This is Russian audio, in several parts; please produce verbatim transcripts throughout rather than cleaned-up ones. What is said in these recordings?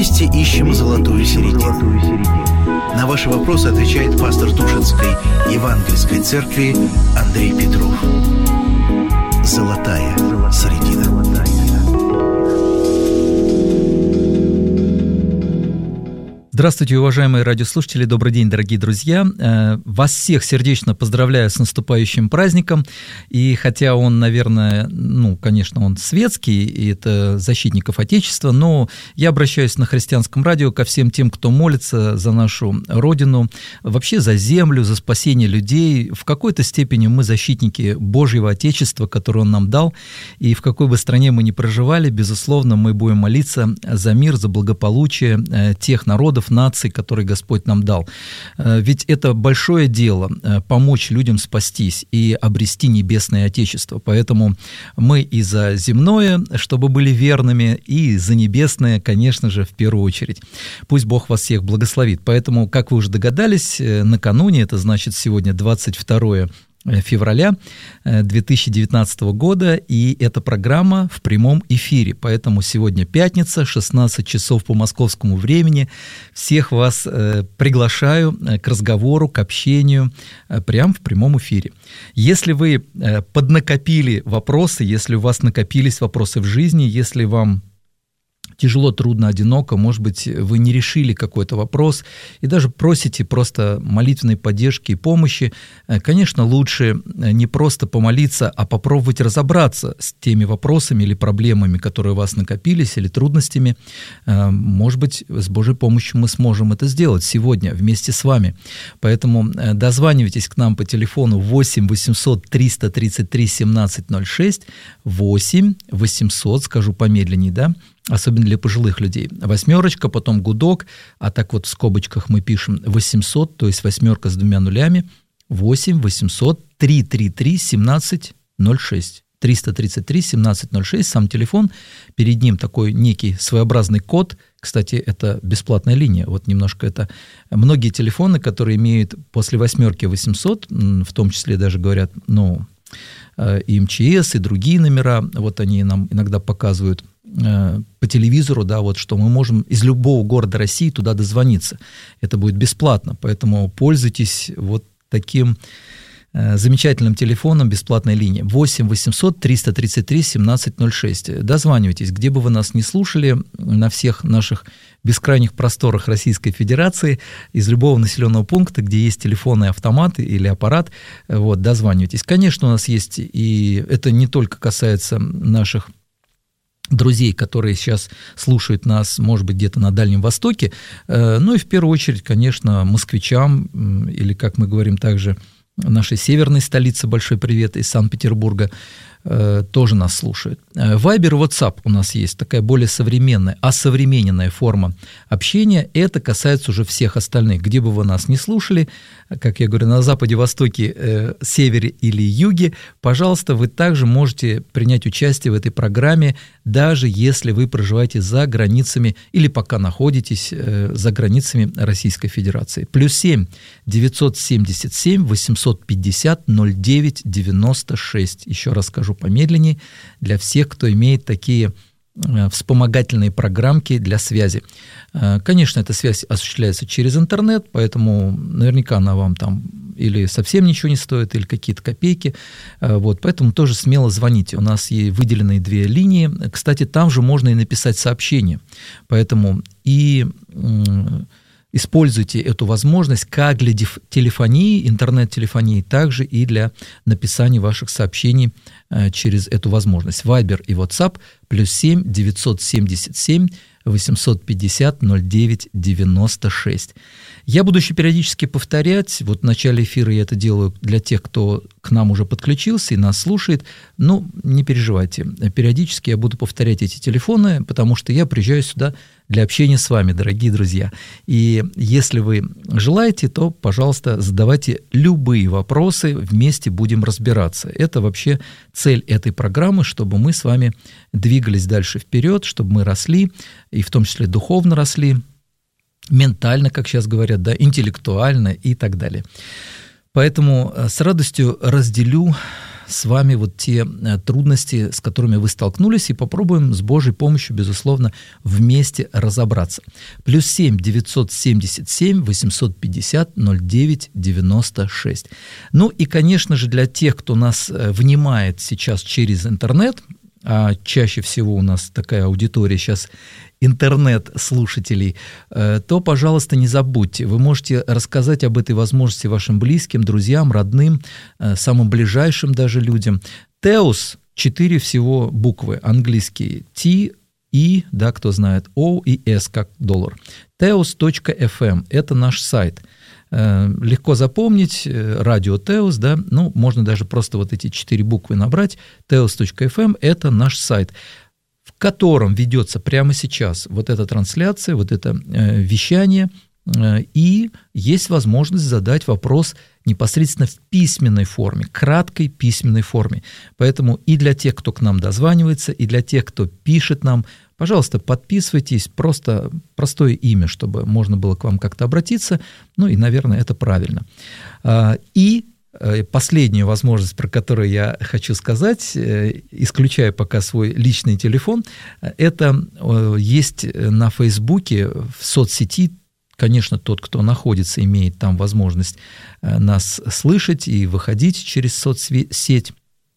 Вместе ищем золотую середину. На ваши вопросы отвечает пастор Тушинской Евангельской церкви Андрей Петров. Золотая середина. Здравствуйте, уважаемые радиослушатели, добрый день, дорогие друзья. Вас всех сердечно поздравляю с наступающим праздником. И хотя он, наверное, ну, конечно, он светский, и это защитников Отечества, но я обращаюсь на христианском радио ко всем тем, кто молится за нашу Родину, вообще за землю, за спасение людей. В какой-то степени мы защитники Божьего Отечества, которое Он нам дал, и в какой бы стране мы ни проживали, безусловно, мы будем молиться за мир, за благополучие тех народов, наций, которые Господь нам дал. Ведь это большое дело – помочь людям спастись и обрести небесное Отечество. Поэтому мы и за земное, чтобы были верными, и за небесное, конечно же, в первую очередь. Пусть Бог вас всех благословит. Поэтому, как вы уже догадались, накануне, это значит сегодня двадцать второе февраля две тысячи девятнадцатого года, и эта программа в прямом эфире. Поэтому сегодня пятница, шестнадцать часов по московскому времени. Всех вас э, приглашаю к разговору, к общению э, прямо в прямом эфире. Если вы э, поднакопили вопросы, если у вас накопились вопросы в жизни, если вам тяжело, трудно, одиноко, может быть, вы не решили какой-то вопрос и даже просите просто молитвенной поддержки и помощи, конечно, лучше не просто помолиться, а попробовать разобраться с теми вопросами или проблемами, которые у вас накопились, или трудностями. Может быть, с Божьей помощью мы сможем это сделать сегодня вместе с вами. Поэтому дозванивайтесь к нам по телефону восемь восемьсот триста тридцать три семнадцать ноль шесть, восемь восемьсот, скажу помедленнее, да, особенно для пожилых людей. Восьмерочка, потом гудок, а так вот в скобочках мы пишем восемьсот, то есть восьмерка с двумя нулями, восемь восемьсот триста тридцать три семнадцать ноль шесть. триста тридцать три семнадцать ноль шесть, сам телефон, перед ним такой некий своеобразный код. Кстати, это бесплатная линия. Вот немножко это... Многие телефоны, которые имеют после восьмерки восемьсот, в том числе даже говорят, ну, и эм че эс, и другие номера, вот они нам иногда показывают по телевизору, да, вот, что мы можем из любого города России туда дозвониться. Это будет бесплатно, поэтому пользуйтесь вот таким э, замечательным телефоном, бесплатной линии. восемь восемьсот триста тридцать три семнадцать ноль шесть. Дозванивайтесь, где бы вы нас ни слушали, на всех наших бескрайних просторах Российской Федерации, из любого населенного пункта, где есть телефонный автомат или аппарат, вот, дозванивайтесь. Конечно, у нас есть, и это не только касается наших друзей, которые сейчас слушают нас, может быть, где-то на Дальнем Востоке, ну и в первую очередь, конечно, москвичам, или, как мы говорим также, нашей северной столице, большой привет из Санкт-Петербурга, тоже нас слушают. Вайбер и WhatsApp у нас есть, такая более современная, осовремененная форма общения. Это касается уже всех остальных. Где бы вы нас ни слушали, как я говорю, на западе, востоке, э, севере или юге, пожалуйста, вы также можете принять участие в этой программе, даже если вы проживаете за границами или пока находитесь э, за границами Российской Федерации. Плюс семь девятьсот семьдесят семь восемьсот пятьдесят ноль девять девяносто шесть. Еще раз скажу помедленнее, для всех, кто имеет такие вспомогательные программки для связи. Конечно, эта связь осуществляется через интернет, поэтому наверняка она вам там или совсем ничего не стоит, или какие-то копейки. Вот, поэтому тоже смело звоните. У нас есть выделенные две линии. Кстати, там же можно и написать сообщение. Поэтому и используйте эту возможность как для телефонии, интернет-телефонии, также и для написания ваших сообщений через эту возможность. Вайбер и WhatsApp плюс семь девятьсот семьдесят семь восемьсот пятьдесят ноль девять девяносто шесть. Я буду еще периодически повторять, вот в начале эфира я это делаю для тех, кто к нам уже подключился и нас слушает, ну, не переживайте, периодически я буду повторять эти телефоны, потому что я приезжаю сюда для общения с вами, дорогие друзья. И если вы желаете, то, пожалуйста, задавайте любые вопросы, вместе будем разбираться. Это вообще цель этой программы, чтобы мы с вами двигались дальше вперед, чтобы мы росли, и в том числе духовно росли, ментально, как сейчас говорят, да, интеллектуально и так далее. Поэтому с радостью разделю с вами вот те трудности, с которыми вы столкнулись, и попробуем с Божьей помощью, безусловно, вместе разобраться. Плюс семь девятьсот семьдесят семь восемьсот пятьдесят ноль девять девяносто шесть. Ну и, конечно же, для тех, кто нас внимает сейчас через интернет, а чаще всего у нас такая аудитория сейчас интернет-слушателей, то, пожалуйста, не забудьте, вы можете рассказать об этой возможности вашим близким, друзьям, родным, самым ближайшим даже людям. Теос, четыре всего буквы английские, T, E, да, кто знает, O и S, как доллар. теос точка эф эм – это наш сайт. Легко запомнить, радио Теос, да, ну, можно даже просто вот эти четыре буквы набрать, теос точка эф эм – это наш сайт, в котором ведется прямо сейчас вот эта трансляция, вот это э, вещание, э, и есть возможность задать вопрос непосредственно в письменной форме, краткой письменной форме. Поэтому и для тех, кто к нам дозванивается, и для тех, кто пишет нам, пожалуйста, подписывайтесь, просто простое имя, чтобы можно было к вам как-то обратиться, ну и, наверное, это правильно. И последняя возможность, про которую я хочу сказать, исключая пока свой личный телефон, это есть на Фейсбуке, в соцсети. Конечно, тот, кто находится, имеет там возможность нас слышать и выходить через соцсеть.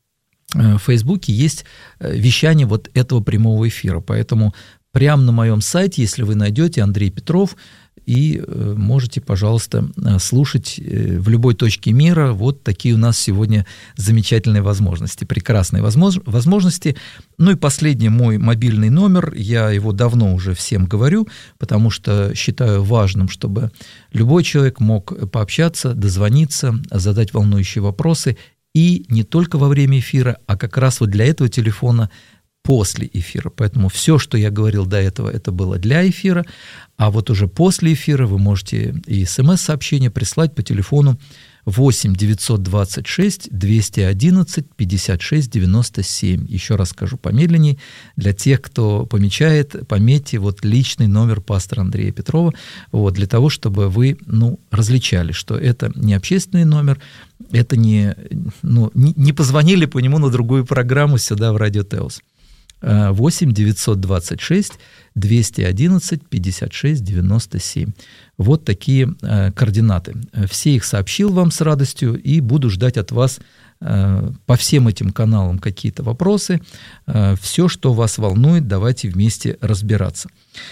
В Фейсбуке есть вещание вот этого прямого эфира, поэтому прямо на моем сайте, если вы найдете Андрей Петров, и можете, пожалуйста, слушать в любой точке мира. Вот такие у нас сегодня замечательные возможности, прекрасные возможности. Ну и последний мой мобильный номер, я его давно уже всем говорю, потому что считаю важным, чтобы любой человек мог пообщаться, дозвониться, задать волнующие вопросы, и не только во время эфира, а как раз вот для этого телефона после эфира. Поэтому все, что я говорил до этого, это было для эфира, а вот уже после эфира вы можете и смс-сообщение прислать по телефону восемь девятьсот двадцать шесть двести одиннадцать пятьдесят шесть девяносто семь. Еще раз скажу помедленнее, для тех, кто помечает, пометьте вот личный номер пастора Андрея Петрова, вот, для того, чтобы вы, ну, различали, что это не общественный номер, это не, ну, не, не позвонили по нему на другую программу сюда в Радио Теос. восемь девятьсот двадцать шесть двести одиннадцать пятьдесят шесть девяносто семь. Вот такие э, координаты. Все их сообщил вам с радостью, и буду ждать от вас э, по всем этим каналам какие-то вопросы. Э, все, что вас волнует, давайте вместе разбираться.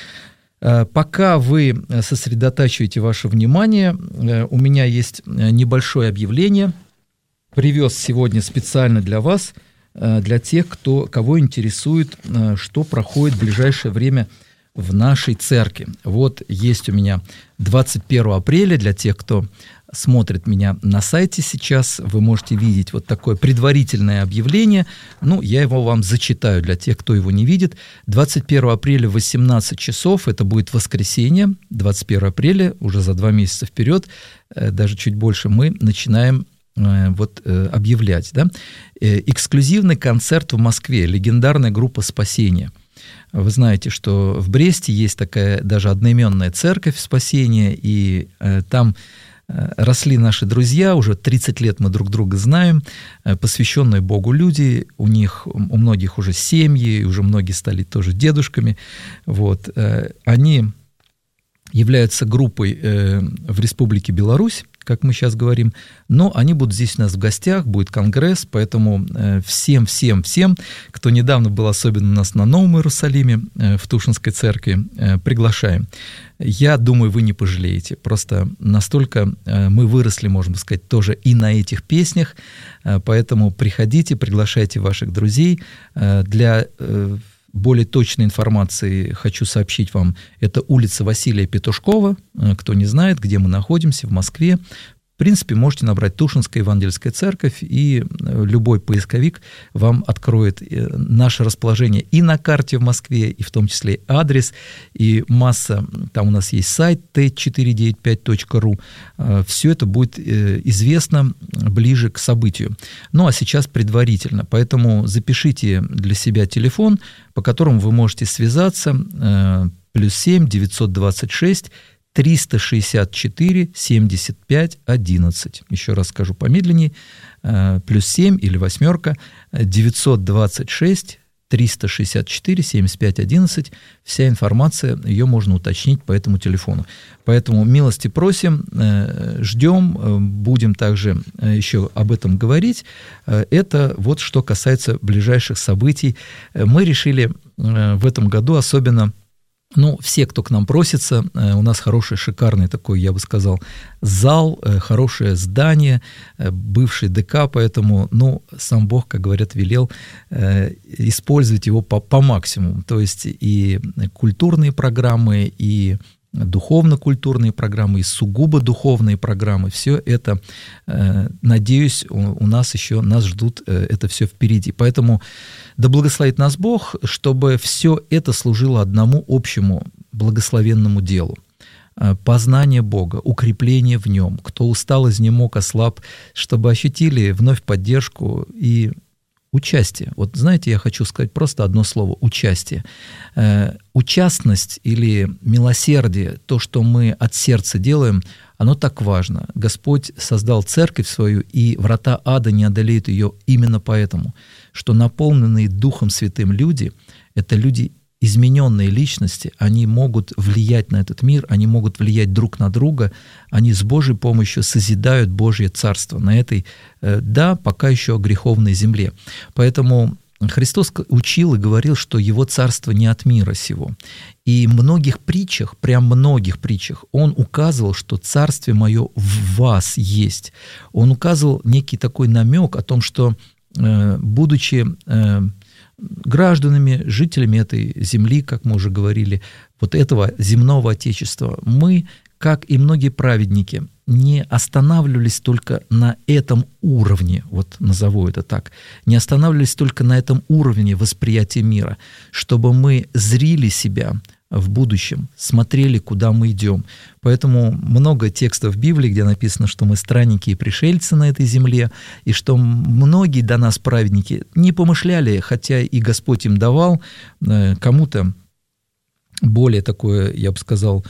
Э, пока вы сосредотачиваете ваше внимание, э, у меня есть небольшое объявление. Привез сегодня специально для вас, для тех, кто, кого интересует, что проходит в ближайшее время в нашей церкви. Вот есть у меня двадцать первого апреля, для тех, кто смотрит меня на сайте сейчас, вы можете видеть вот такое предварительное объявление. Ну, я его вам зачитаю для тех, кто его не видит. двадцать первого апреля в восемнадцать часов, это будет воскресенье, двадцать первого апреля, уже за два месяца вперед, даже чуть больше, мы начинаем вот объявлять, да? Эксклюзивный концерт в Москве, легендарная группа «Спасение». Вы знаете, что в Бресте есть такая даже одноименная церковь «Спасение», и там росли наши друзья, уже тридцать лет мы друг друга знаем, посвященные Богу люди, у них, у многих уже семьи, уже многие стали тоже дедушками, вот. Они являются группой в Республике Беларусь, как мы сейчас говорим, но они будут здесь у нас в гостях, будет конгресс, поэтому всем-всем-всем, кто недавно был особенно у нас на Новом Иерусалиме, в Тушинской церкви, приглашаем. Я думаю, вы не пожалеете, просто настолько мы выросли, можно сказать, тоже и на этих песнях, поэтому приходите, приглашайте ваших друзей. Для более точной информации хочу сообщить вам, это улица Василия Петушкова, кто не знает, где мы находимся, в Москве. В принципе, можете набрать Тушинская Евангельская церковь, и любой поисковик вам откроет наше расположение и на карте в Москве, и в том числе адрес, и масса, там у нас есть сайт ти четыреста девяносто пять точка ру, все это будет известно ближе к событию. Ну, а сейчас предварительно, поэтому запишите для себя телефон, по которому вы можете связаться, плюс семь девятьсот двадцать шесть триста шестьдесят четыре семьдесят пять одиннадцать. Еще раз скажу помедленнее. Плюс семь или восьмерка девятьсот двадцать шесть триста шестьдесят четыре семьдесят пять одиннадцать. Вся информация, ее можно уточнить по этому телефону. Поэтому милости просим, ждем, будем также еще об этом говорить. Это вот что касается ближайших событий. Мы решили в этом году особенно... Ну, все, кто к нам просится, у нас хороший, шикарный такой, я бы сказал, зал, хорошее здание, бывший ДК, поэтому, ну, сам Бог, как говорят, велел использовать его по, по максимуму. То есть и культурные программы, и духовно-культурные программы, и сугубо духовные программы, все это, надеюсь, у нас еще, нас ждут это все впереди. Поэтому да благословит нас Бог, чтобы все это служило одному общему благословенному делу. Познание Бога, укрепление в Нем. Кто устал, изнемог, ослаб, чтобы ощутили вновь поддержку и участие. Вот знаете, я хочу сказать просто одно слово – участие. Э, участность или милосердие, то, что мы от сердца делаем, оно так важно. Господь создал церковь свою, и врата ада не одолеют ее именно поэтому, что наполненные Духом Святым люди – это люди, измененные личности, они могут влиять на этот мир, они могут влиять друг на друга, они с Божьей помощью созидают Божье Царство на этой, да, пока еще греховной земле. Поэтому Христос учил и говорил, что Его Царство не от мира сего. И в многих притчах, прям многих притчах, Он указывал, что Царствие Мое в вас есть. Он указывал некий такой намек о том, что, будучи гражданами, жителями этой земли, как мы уже говорили, вот этого земного Отечества, мы, как и многие праведники, не останавливались только на этом уровне, вот назову это так, не останавливались только на этом уровне восприятия мира, чтобы мы зрили себя в будущем, смотрели, куда мы идем. Поэтому много текстов в Библии, где написано, что мы странники и пришельцы на этой земле, и что многие до нас праведники не помышляли, хотя и Господь им давал, кому-то более такое, я бы сказал,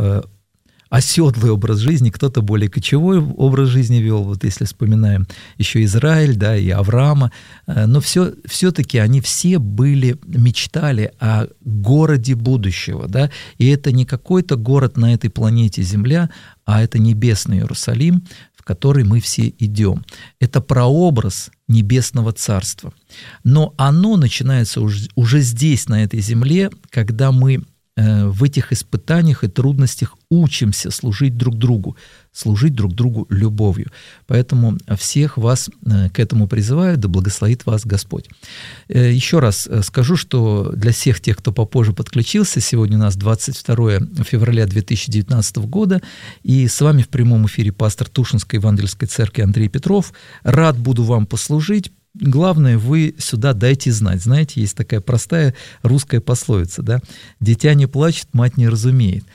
оседлый образ жизни, кто-то более кочевой образ жизни вел, вот если вспоминаем еще Израиль, да, и Авраама, но все, все-таки они все были, мечтали о городе будущего, да, и это не какой-то город на этой планете Земля, а это небесный Иерусалим, в который мы все идем. Это прообраз небесного царства. Но оно начинается уже, уже здесь, на этой земле, когда мы в этих испытаниях и трудностях учимся служить друг другу, служить друг другу любовью. Поэтому всех вас к этому призываю, да благословит вас Господь. Еще раз скажу, что для всех тех, кто попозже подключился, сегодня у нас двадцать второе февраля две тысячи девятнадцатого года, и с вами в прямом эфире пастор Тушинской Евангельской церкви Андрей Петров. Рад буду вам послужить. Главное, вы сюда дайте знать. Знаете, есть такая простая русская пословица, да? «Дитя не плачет, мать не разумеет».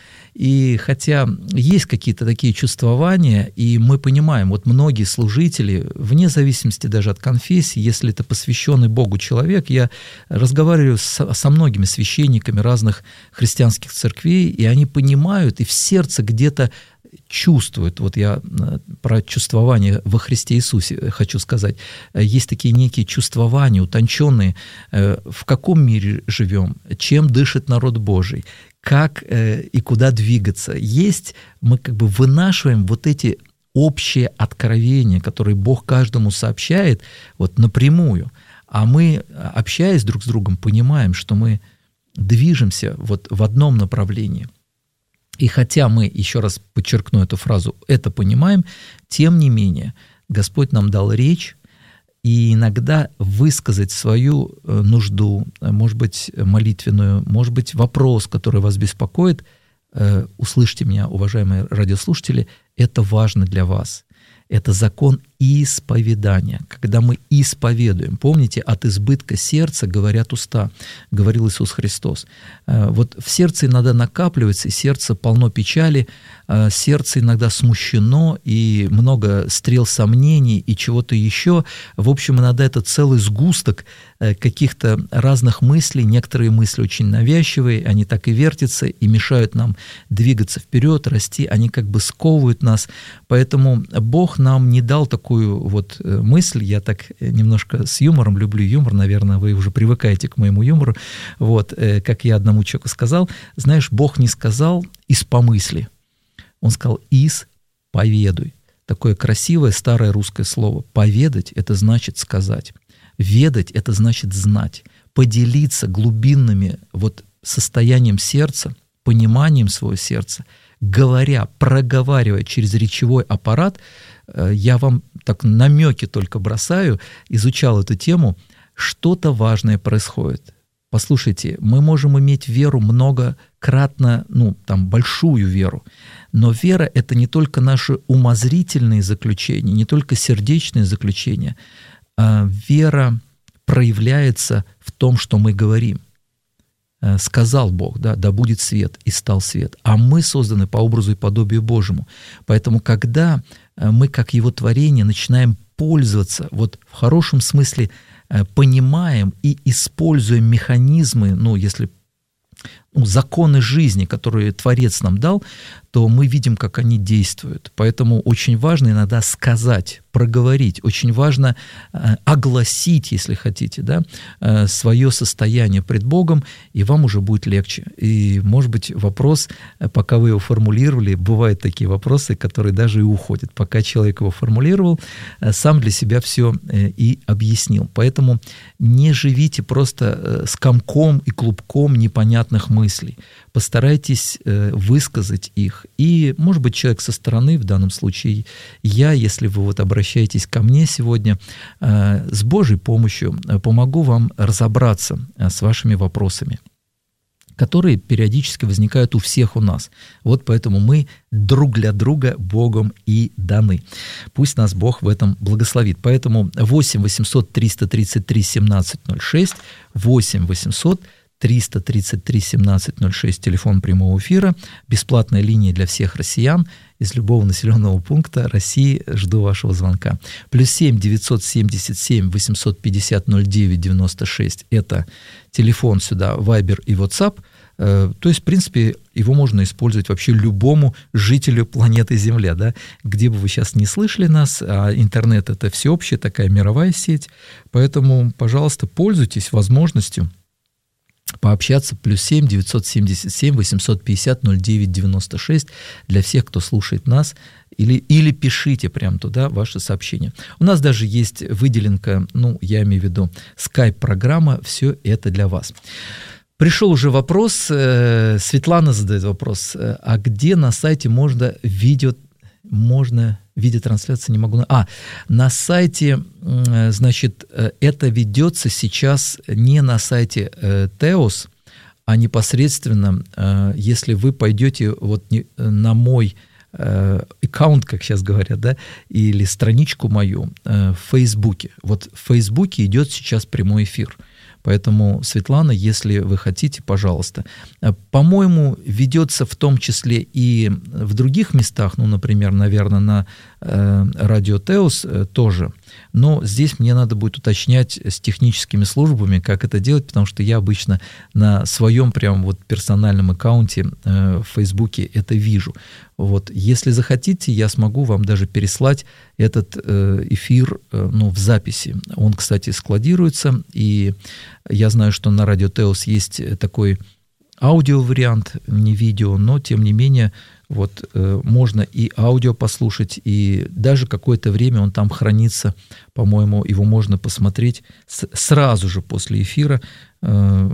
И хотя есть какие-то такие чувствования, и мы понимаем, вот многие служители, вне зависимости даже от конфессии, если это посвященный Богу человек, я разговариваю со, со многими священниками разных христианских церквей, и они понимают, и в сердце где-то чувствуют, вот я про чувствование во Христе Иисусе хочу сказать, есть такие некие чувствования, утонченные, в каком мире живем, чем дышит народ Божий, как и куда двигаться. Есть, мы как бы вынашиваем вот эти общие откровения, которые Бог каждому сообщает вот напрямую, а мы, общаясь друг с другом, понимаем, что мы движемся вот в одном направлении. И хотя мы, еще раз подчеркну эту фразу, это понимаем, тем не менее Господь нам дал речь, и иногда высказать свою нужду, может быть, молитвенную, может быть, вопрос, который вас беспокоит, услышьте меня, уважаемые радиослушатели, это важно для вас. Это закон исповедания, когда мы исповедуем. Помните, от избытка сердца говорят уста, говорил Иисус Христос. Вот в сердце иногда накапливается, и сердце полно печали, сердце иногда смущено, и много стрел сомнений, и чего-то еще. В общем, иногда это целый сгусток каких-то разных мыслей. Некоторые мысли очень навязчивые, они так и вертятся, и мешают нам двигаться вперед, расти, они как бы сковывают нас. Поэтому Бог нам не дал такую вот мысль, я так немножко с юмором, люблю юмор, наверное, вы уже привыкаете к моему юмору, вот, как я одному человеку сказал, знаешь, Бог не сказал «из помысли», Он сказал «исповедуй». Такое красивое старое русское слово. Поведать — это значит сказать. Ведать — это значит знать. Поделиться глубинными вот состоянием сердца, пониманием своего сердца, говоря, проговаривая через речевой аппарат. Я вам так намеки только бросаю, изучал эту тему, что-то важное происходит. Послушайте, мы можем иметь веру многократно, ну, там, большую веру, но вера — это не только наши умозрительные заключения, не только сердечные заключения, а вера проявляется в том, что мы говорим. Сказал Бог, да, да будет свет, и стал свет. А мы созданы по образу и подобию Божьему. Поэтому, когда мы, как Его творение, начинаем пользоваться, вот в хорошем смысле понимаем и используем механизмы, ну, если ну, законы жизни, которые Творец нам дал, то мы видим, как они действуют. Поэтому очень важно иногда сказать, проговорить, очень важно э, огласить, если хотите, да, э, свое состояние пред Богом, и вам уже будет легче. И, может быть, вопрос, пока вы его формулировали, бывают такие вопросы, которые даже и уходят. Пока человек его формулировал, э, сам для себя все э, и объяснил. Поэтому не живите просто э, с комком и клубком непонятных мыслей. Постарайтесь э, высказать их. И, может быть, человек со стороны, в данном случае я, если вы вот обращаетесь ко мне сегодня, э, с Божьей помощью э, помогу вам разобраться э, с вашими вопросами, которые периодически возникают у всех у нас. Вот поэтому мы друг для друга Богом и даны. Пусть нас Бог в этом благословит. Поэтому восемь восемьсот триста тридцать три семнадцать ноль шесть, восемь восемьсот триста тридцать три семнадцать ноль шесть, телефон прямого эфира, бесплатная линия для всех россиян из любого населенного пункта России. Жду вашего звонка. Плюс семь девятьсот семьдесят семь восемьсот пятьдесят ноль девять девяносто шесть – это телефон сюда, Viber и WhatsApp. То есть, в принципе, его можно использовать вообще любому жителю планеты Земля, да? Где бы вы сейчас не слышали нас, а интернет – это всеобщая такая мировая сеть, поэтому, пожалуйста, пользуйтесь возможностью пообщаться. Плюс семь девятьсот семьдесят семь восемьсот пятьдесят ноль девять девяносто шесть для всех, кто слушает нас, или, или пишите прямо туда ваши сообщения. У нас даже есть выделенка, ну, я имею в виду скайп-программа, все это для вас. Пришел уже вопрос, Светлана задает вопрос, а где на сайте можно видео, можно видеотрансляции, не могу... А, на сайте, значит, это ведется сейчас не на сайте Теос, а непосредственно, если вы пойдете вот на мой аккаунт, как сейчас говорят, да, или страничку мою в Фейсбуке. Вот в Фейсбуке идет сейчас прямой эфир. Поэтому, Светлана, если вы хотите, пожалуйста. По-моему, ведется в том числе и в других местах, ну, например, наверное, на э, радио Теос э, тоже. Но здесь мне надо будет уточнять с техническими службами, как это делать, потому что я обычно на своем прям вот персональном аккаунте э, в Фейсбуке это вижу. Вот. Если захотите, я смогу вам даже переслать этот э, эфир э, ну, в записи. Он, кстати, складируется, и я знаю, что на радио Теос есть такой аудиовариант, не видео, но, тем не менее, вот, э, можно и аудио послушать, и даже какое-то время он там хранится, по-моему, его можно посмотреть с, сразу же после эфира, э,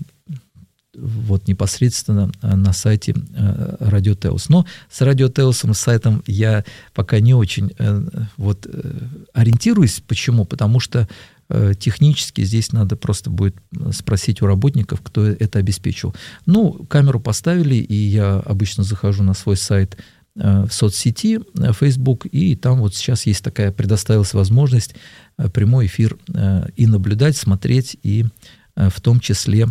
вот непосредственно на сайте э, Радио Теос. Но с Радио Теосом, с сайтом я пока не очень э, вот, э, ориентируюсь. Почему? Потому что э, технически здесь надо просто будет спросить у работников, кто это обеспечил. Ну, камеру поставили, и я обычно захожу на свой сайт в соцсети Facebook, и там вот сейчас есть такая, предоставилась возможность прямой эфир и наблюдать, смотреть, и в том числе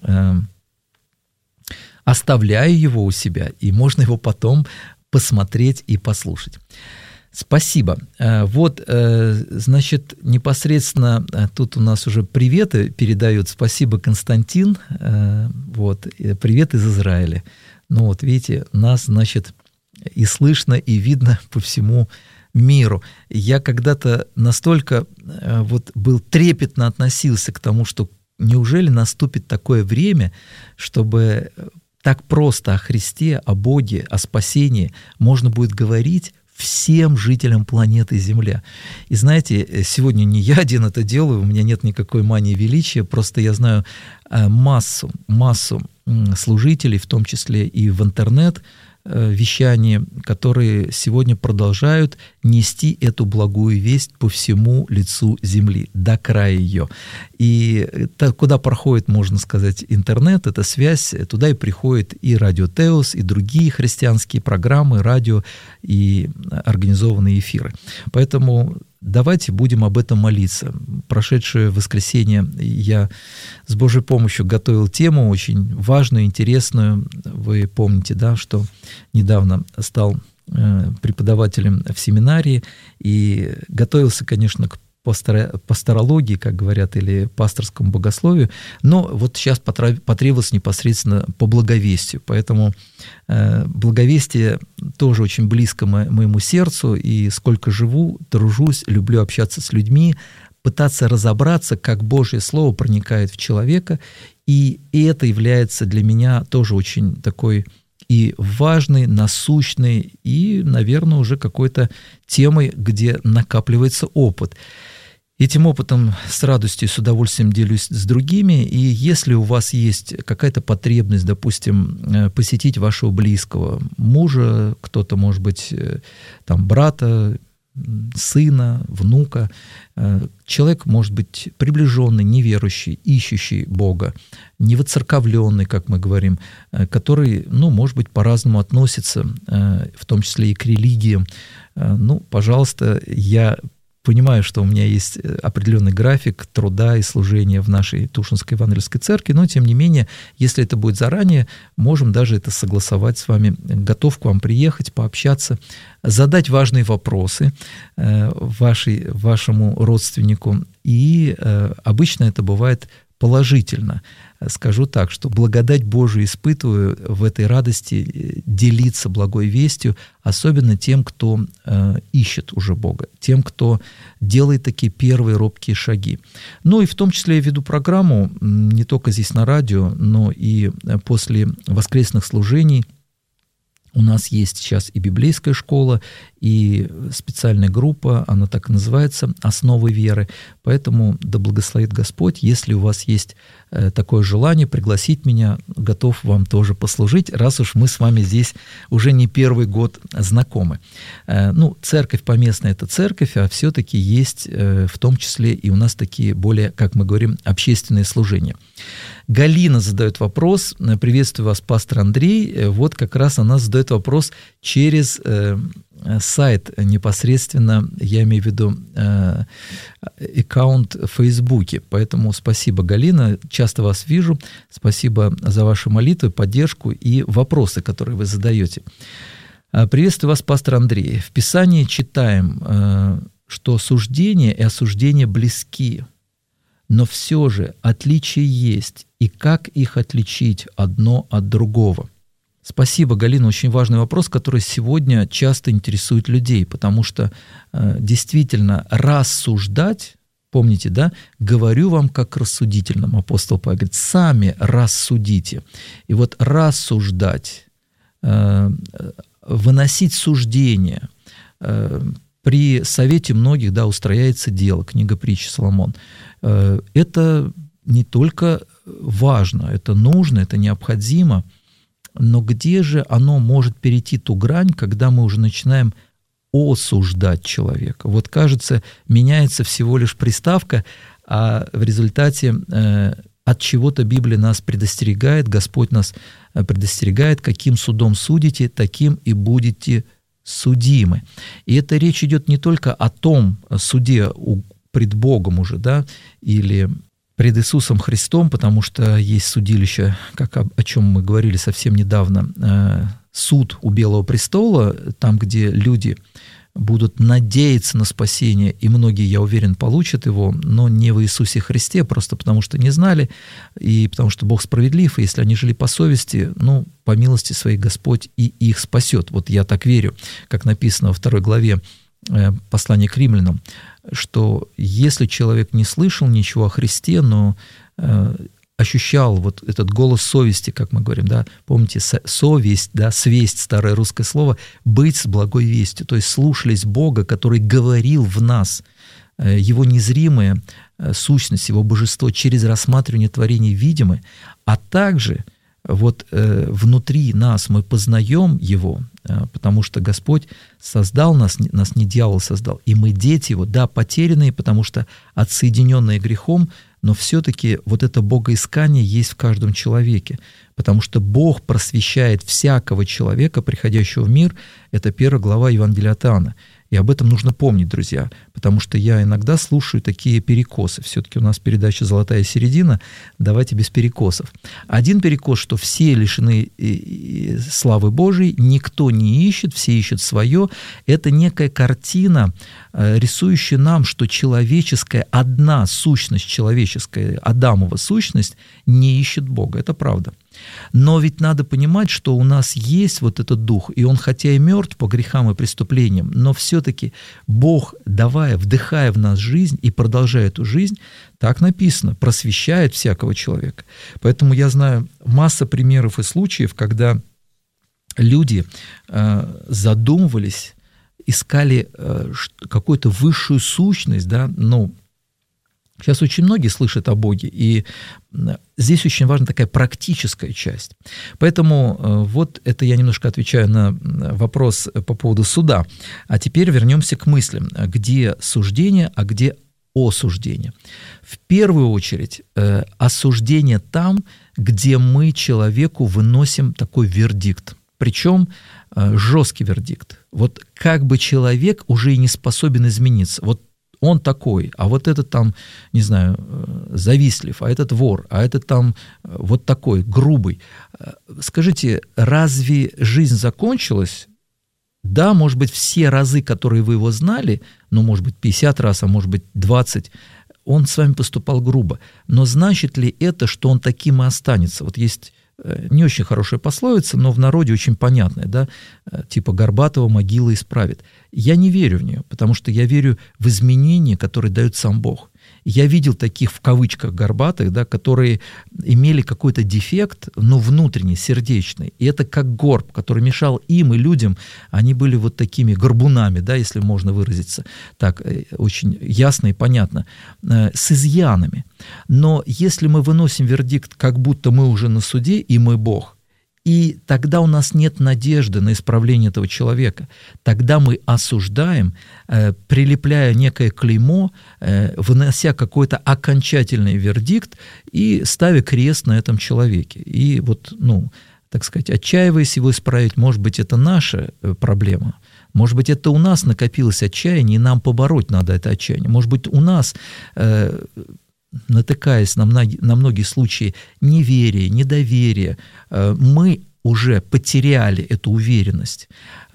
оставляю его у себя, и можно его потом посмотреть и послушать. Спасибо. Вот, значит, непосредственно тут у нас уже приветы передают. Спасибо, Константин. Вот, привет из Израиля. Ну вот, видите, нас, значит, и слышно, и видно по всему миру. Я когда-то настолько вот был трепетно относился к тому, что неужели наступит такое время, чтобы так просто о Христе, о Боге, о спасении можно будет говорить всем жителям планеты Земля. И знаете, сегодня не я один это делаю, у меня нет никакой мании величия, просто я знаю массу, массу служителей, в том числе и в интернет, вещания, которые сегодня продолжают нести эту благую весть по всему лицу земли, до края ее. И это, куда проходит, можно сказать, интернет, эта связь, туда и приходит и Радио Теос, и другие христианские программы, радио и организованные эфиры. Поэтому давайте будем об этом молиться. Прошедшее воскресенье я с Божьей помощью готовил тему очень важную, интересную. Вы помните, да, что недавно стал преподавателем в семинарии и готовился, конечно, к пасторологии, как говорят, или пасторскому богословию, но вот сейчас потребовалось непосредственно по благовестию, поэтому благовестие тоже очень близко моему сердцу, и сколько живу, тружусь, люблю общаться с людьми, пытаться разобраться, как Божье Слово проникает в человека, и это является для меня тоже очень такой и важный, насущный, и, наверное, уже какой-то темой, где накапливается опыт. Этим опытом с радостью, с удовольствием делюсь с другими, и если у вас есть какая-то потребность, допустим, посетить вашего близкого, мужа, кто-то, может быть, там, брата, сына, внука, человек, может быть, приближенный, неверующий, ищущий Бога, невоцерковленный, как мы говорим, который, ну, может быть, по-разному относится, в том числе и к религиям, ну, пожалуйста, я понимаю, что у меня есть определенный график труда и служения в нашей Тушинской Евангельской церкви, но, тем не менее, если это будет заранее, можем даже это согласовать с вами. Готов к вам приехать, пообщаться, задать важные вопросы вашей, вашему родственнику. И обычно это бывает положительно. Скажу так, что благодать Божию испытываю в этой радости делиться благой вестью, особенно тем, кто э, ищет уже Бога, тем, кто делает такие первые робкие шаги. Ну и в том числе я веду программу не только здесь на радио, но и после воскресных служений. У нас есть сейчас и библейская школа, и специальная группа, она так и называется, «Основы веры». Поэтому да благословит Господь, если у вас есть такое желание пригласить меня, готов вам тоже послужить, раз уж мы с вами здесь уже не первый год знакомы. Ну, церковь поместная – это церковь, а все-таки есть в том числе и у нас такие более, как мы говорим, общественные служения. Галина задает вопрос. Приветствую вас, пастор Андрей. Вот как раз она задает вопрос через э, сайт непосредственно, я имею в виду э, аккаунт в Фейсбуке. Поэтому спасибо, Галина. Часто вас вижу. Спасибо за ваши молитвы, поддержку и вопросы, которые вы задаете. Приветствую вас, пастор Андрей. В Писании читаем, э, что суждение и осуждение близки. Но все же отличия есть, и как их отличить одно от другого? Спасибо, Галина, очень важный вопрос, который сегодня часто интересует людей, потому что э, действительно рассуждать, помните, да, говорю вам как рассудительным, апостол Павел говорит, сами рассудите. И вот рассуждать, э, выносить суждения, э, при совете многих, да, устрояется дело, книга притчи Соломон. Это не только важно, это нужно, это необходимо, но где же оно может перейти ту грань, когда мы уже начинаем осуждать человека? Вот, кажется, меняется всего лишь приставка, а в результате от чего-то Библия нас предостерегает, Господь нас предостерегает, каким судом судите, таким и будете судимы. И это речь идет не только о том суде пред Богом уже, да, или пред Иисусом Христом, потому что есть судилище, как о, о чем мы говорили совсем недавно, э, суд у Белого престола, там, где люди будут надеяться на спасение, и многие, я уверен, получат его, но не в Иисусе Христе, просто потому что не знали, и потому что Бог справедлив, и если они жили по совести, ну, по милости своей Господь и их спасет. Вот я так верю, как написано во второй главе э, послания к римлянам, что если человек не слышал ничего о Христе, но э, ощущал вот этот голос совести, как мы говорим, да, помните, совесть, да, свесть, старое русское слово, быть с благой вестью, то есть слушались Бога, который говорил в нас, э, Его незримая э, сущность, Его божество через рассматривание творений видимы, а также вот э, внутри нас мы познаем Его, э, потому что Господь создал нас, нас не дьявол создал, и мы дети Его, да, потерянные, потому что отсоединенные грехом, но все-таки вот это богоискание есть в каждом человеке, потому что Бог просвещает всякого человека, приходящего в мир, это первая глава Евангелия от Иоанна. И об этом нужно помнить, друзья, потому что я иногда слушаю такие перекосы. Все-таки у нас передача «Золотая середина», давайте без перекосов. Один перекос, что все лишены славы Божией, никто не ищет, все ищут свое. Это некая картина, рисующая нам, что человеческая, одна сущность человеческая, Адамова сущность, не ищет Бога. Это правда. Но ведь надо понимать, что у нас есть вот этот дух, и он хотя и мертв по грехам и преступлениям, но все-таки Бог, давая, вдыхая в нас жизнь и продолжая эту жизнь, так написано, просвещает всякого человека. Поэтому я знаю масса примеров и случаев, когда люди э, задумывались, искали э, какую-то высшую сущность, да, ну, сейчас очень многие слышат о Боге, и здесь очень важна такая практическая часть. Поэтому вот это я немножко отвечаю на вопрос по поводу суда. А теперь вернемся к мыслям, где суждение, а где осуждение. В первую очередь осуждение там, где мы человеку выносим такой вердикт, причем жесткий вердикт. Вот как бы человек уже и не способен измениться. Вот он такой, а вот этот там, не знаю, завистлив, а этот вор, а этот там вот такой, грубый. Скажите, разве жизнь закончилась? Да, может быть, все разы, которые вы его знали, ну, может быть, пятьдесят раз, а может быть, двадцать, он с вами поступал грубо. Но значит ли это, что он таким и останется? Вот есть не очень хорошая пословица, но в народе очень понятная, да, типа Горбатова могила исправит. Я не верю в нее, потому что я верю в изменения, которые дает сам Бог. Я видел таких, в кавычках, горбатых, да, которые имели какой-то дефект, но внутренний, сердечный. И это как горб, который мешал им и людям. Они были вот такими горбунами, да, если можно выразиться так очень ясно и понятно, с изъянами. Но если мы выносим вердикт, как будто мы уже на суде, и мы Бог, и тогда у нас нет надежды на исправление этого человека. Тогда мы осуждаем, э, прилепляя некое клеймо, э, вынося какой-то окончательный вердикт и ставя крест на этом человеке. И вот, ну, так сказать, отчаиваясь его исправить, может быть, это наша проблема. Может быть, это у нас накопилось отчаяние, и нам побороть надо это отчаяние. Может быть, у нас... Э, натыкаясь на многие, на многие случаи неверия, недоверия, мы уже потеряли эту уверенность,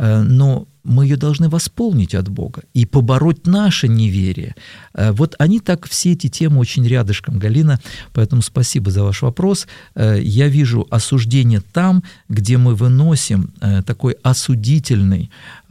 но мы ее должны восполнить от Бога и побороть наше неверие. Вот они так, все эти темы очень рядышком, Галина, поэтому спасибо за ваш вопрос. Я вижу осуждение там, где мы выносим такой осудительный,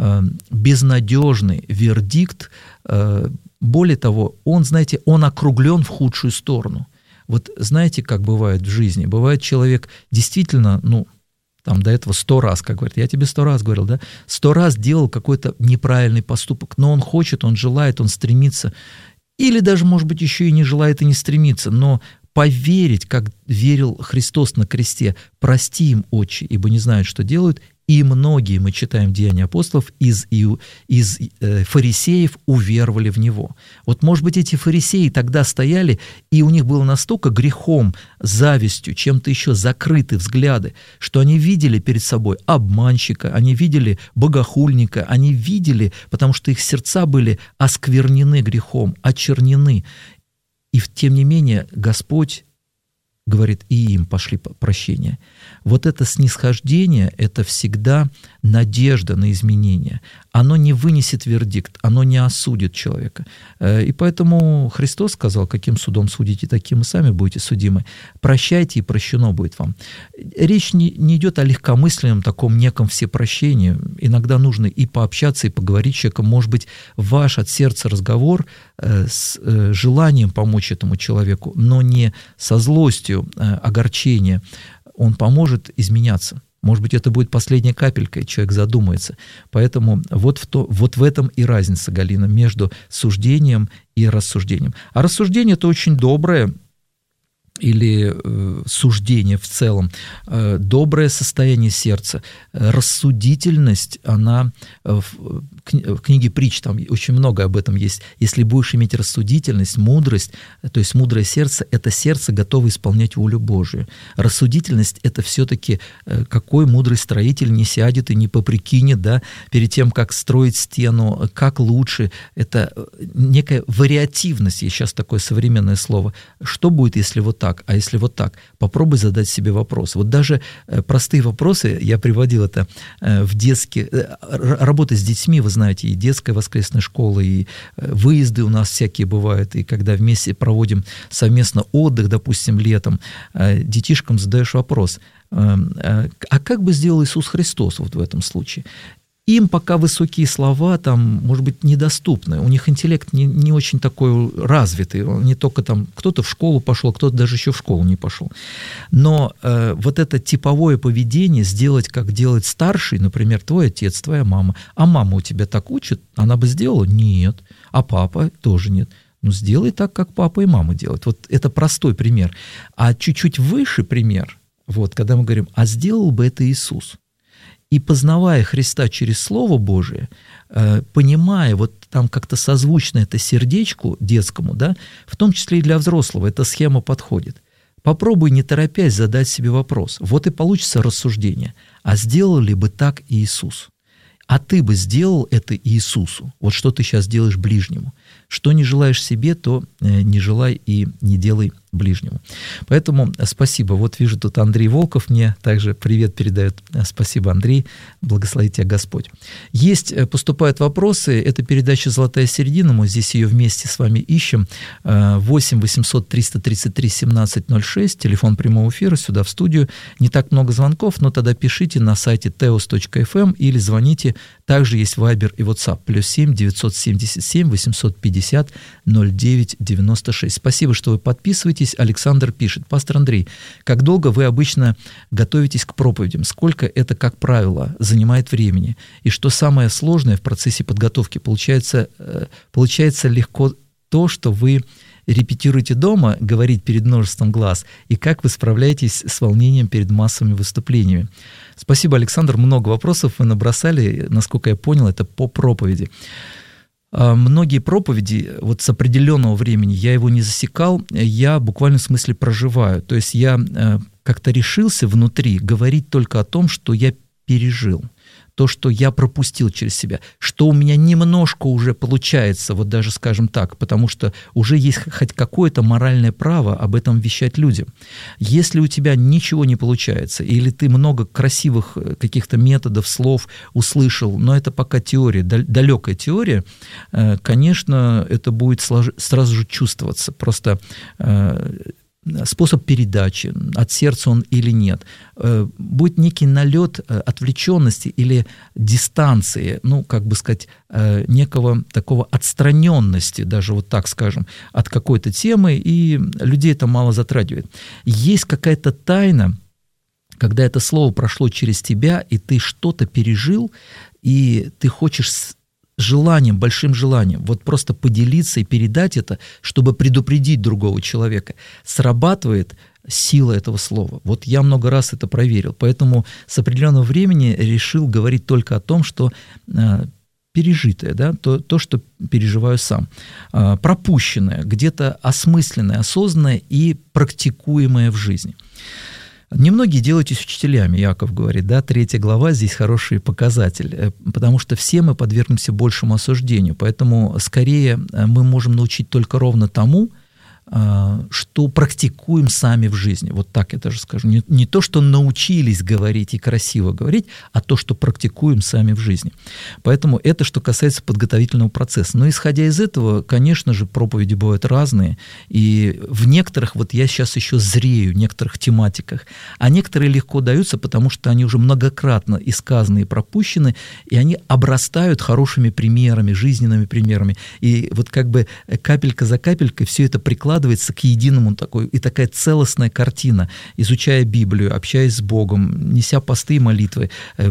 безнадежный вердикт. Более того, он, знаете, он округлен в худшую сторону. Вот знаете, как бывает в жизни? Бывает, человек действительно, ну, там до этого сто раз, как говорят, я тебе сто раз говорил, да, сто раз делал какой-то неправильный поступок, но он хочет, он желает, он стремится, или даже, может быть, еще и не желает и не стремится, но поверить, как верил Христос на кресте, прости им, Отче, ибо не знают, что делают, И многие, мы читаем в Деяниях апостолов, из, из э, фарисеев уверовали в Него. Вот, может быть, эти фарисеи тогда стояли, и у них было настолько грехом, завистью, чем-то еще закрыты взгляды, что они видели перед собой обманщика, они видели богохульника, они видели, потому что их сердца были осквернены грехом, очернены. И тем не менее Господь говорит, и им пошли прощения. Вот это снисхождение, это всегда надежда на изменения. Оно не вынесет вердикт, оно не осудит человека. И поэтому Христос сказал, каким судом судите, таким и сами будете судимы. Прощайте, и прощено будет вам. Речь не, не идет о легкомысленном таком неком всепрощении. Иногда нужно и пообщаться, и поговорить с человеком. Может быть, ваш от сердца разговор с желанием помочь этому человеку, но не со злостью, огорчением, он поможет изменяться. Может быть, это будет последняя капелька, и человек задумается. Поэтому вот в, то, вот в этом и разница, Галина, между суждением и рассуждением. А рассуждение – это очень доброе, или э, суждение в целом, э, доброе состояние сердца, рассудительность, она э, в, в книге притч, там очень много об этом есть. Если будешь иметь рассудительность, мудрость, то есть мудрое сердце, это сердце готово исполнять волю Божию. Рассудительность – это все-таки э, какой мудрый строитель не сядет и не поприкинет, да, перед тем, как строить стену, как лучше. Это некая вариативность, есть сейчас такое современное слово. Что будет, если вот так, а если вот так? Попробуй задать себе вопрос. Вот даже простые вопросы, я приводил это в детские... Работа с детьми, вы знаете, и детская воскресная школа, и выезды у нас всякие бывают, и когда вместе проводим совместно отдых, допустим, летом, детишкам задаешь вопрос, а как бы сделал Иисус Христос вот в этом случае? Им пока высокие слова, там, может быть, недоступны. У них интеллект не, не очень такой развитый. Он не только там, кто-то в школу пошел, кто-то даже еще в школу не пошел. Но э, вот это типовое поведение, сделать, как делает старший, например, твой отец, твоя мама. А мама у тебя так учит, она бы сделала? Нет. А папа тоже нет. Ну, сделай так, как папа и мама делают. Вот это простой пример. А чуть-чуть выше пример, вот, когда мы говорим, а сделал бы это Иисус? И познавая Христа через Слово Божие, понимая, вот там как-то созвучно это сердечку детскому, да, в том числе и для взрослого, эта схема подходит. Попробуй, не торопясь, задать себе вопрос. Вот и получится рассуждение. А сделал ли бы так Иисус? А ты бы сделал это Иисусу? Вот что ты сейчас делаешь ближнему? Что не желаешь себе, то не желай и не делай ближнему. Поэтому спасибо. Вот вижу, тут Андрей Волков мне также привет передает. Спасибо, Андрей. Благослови тебя Господь. Есть, поступают вопросы. Это передача «Золотая середина». Мы здесь ее вместе с вами ищем. восемь восемьсот триста тридцать три семнадцать ноль шесть, телефон прямого эфира, сюда в студию. Не так много звонков, но тогда пишите на сайте теос точка эф эм или звоните. Также есть Viber и WhatsApp. Плюс семь девятьсот семьдесят семь восемьсот пятьдесят ноль девять девяносто шесть. Спасибо, что вы подписываетесь. Александр пишет: пастор Андрей, как долго вы обычно готовитесь к проповедям? Сколько это, как правило, занимает времени? И что самое сложное в процессе подготовки? Получается, получается легко то, что вы репетируете дома, говорить перед множеством глаз, и как вы справляетесь с волнением перед массовыми выступлениями? Спасибо, Александр. Много вопросов вы набросали. Насколько я понял, это по проповеди. Многие проповеди, вот с определенного времени я его не засекал, я буквально в смысле проживаю. То есть я как-то решился внутри говорить только о том, что я пережил, то, что я пропустил через себя, что у меня немножко уже получается, вот даже скажем так, потому что уже есть хоть какое-то моральное право об этом вещать людям. Если у тебя ничего не получается, или ты много красивых каких-то методов, слов услышал, но это пока теория, далекая теория, конечно, это будет сразу же чувствоваться. Просто способ передачи, от сердца он или нет, будет некий налет отвлеченности или дистанции, ну, как бы сказать, некого такого отстраненности, даже вот так скажем, от какой-то темы, и людей это мало затрагивает. Есть какая-то тайна, когда это слово прошло через тебя, и ты что-то пережил, и ты хочешь желанием, большим желанием, вот просто поделиться и передать это, чтобы предупредить другого человека. Срабатывает сила этого слова. Вот я много раз это проверил, поэтому с определенного времени решил говорить только о том, что пережитое, да, то, то, что переживаю сам, пропущенное, где-то осмысленное, осознанное и практикуемое в жизни. Немногие делаетесь учителями, Яков говорит, да, третья глава, здесь хороший показатель, потому что все мы подвергнемся большему осуждению, поэтому скорее мы можем научить только ровно тому, что практикуем сами в жизни. Вот так я даже скажу. Не, не то, что научились говорить и красиво говорить, а то, что практикуем сами в жизни. Поэтому это, что касается подготовительного процесса. Но исходя из этого, конечно же, проповеди бывают разные. И в некоторых, вот я сейчас еще зрею, в некоторых тематиках, а некоторые легко даются, потому что они уже многократно и сказаны, и пропущены, и они обрастают хорошими примерами, жизненными примерами. И вот как бы капелька за капелькой все это прикладывается к единому такой, и такая целостная картина, изучая Библию, общаясь с Богом, неся посты и молитвы,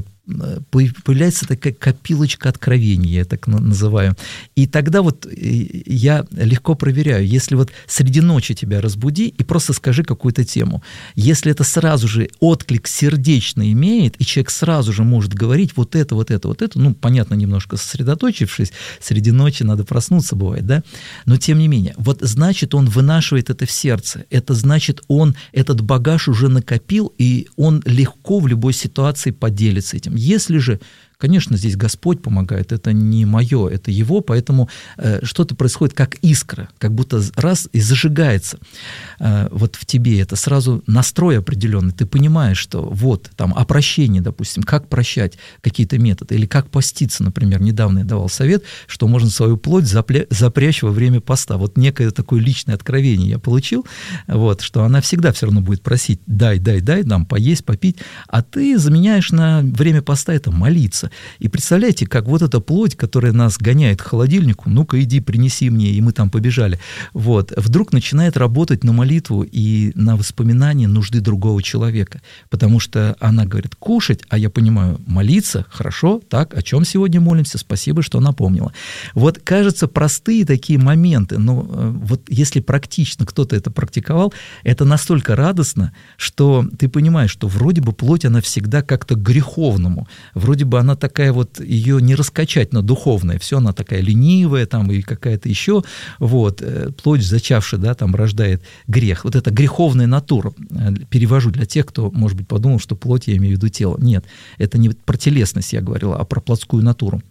появляется такая копилочка откровений, я так называю. И тогда вот я легко проверяю, если вот среди ночи тебя разбуди и просто скажи какую-то тему. Если это сразу же отклик сердечно имеет, и человек сразу же может говорить вот это, вот это, вот это, ну, понятно, немножко сосредоточившись, среди ночи надо проснуться, бывает, да? Но тем не менее, вот значит, он вынашивает это в сердце, это значит, он этот багаж уже накопил, и он легко в любой ситуации поделится этим. Если же, конечно, здесь Господь помогает, это не мое, это Его, поэтому э, что-то происходит как искра, как будто раз и зажигается э, вот в тебе, это сразу настрой определенный, ты понимаешь, что вот там о прощении, допустим, как прощать, какие-то методы, или как поститься, например, недавно я давал совет, что можно свою плоть запля- запрячь во время поста, вот некое такое личное откровение я получил, вот, что она всегда все равно будет просить, дай, дай, дай, нам поесть, попить, а ты заменяешь на время поста это молиться. И представляете, как вот эта плоть, которая нас гоняет к холодильнику, ну-ка иди, принеси мне, и мы там побежали, вот, вдруг начинает работать на молитву и на воспоминание нужды другого человека, потому что она говорит кушать, а я понимаю, молиться, хорошо, так, о чем сегодня молимся, спасибо, что напомнила. Вот, кажется, простые такие моменты, но вот если практично кто-то это практиковал, это настолько радостно, что ты понимаешь, что вроде бы плоть, она всегда как-то к греховному, вроде бы она такая вот, ее не раскачать на духовное, все, она такая ленивая там и какая-то еще, вот, плоть зачавшая, да, там рождает грех. Вот это греховная натура, перевожу для тех, кто, может быть, подумал, что плоть, я имею в виду тело. Нет, это не про телесность я говорил, а про плотскую натуру.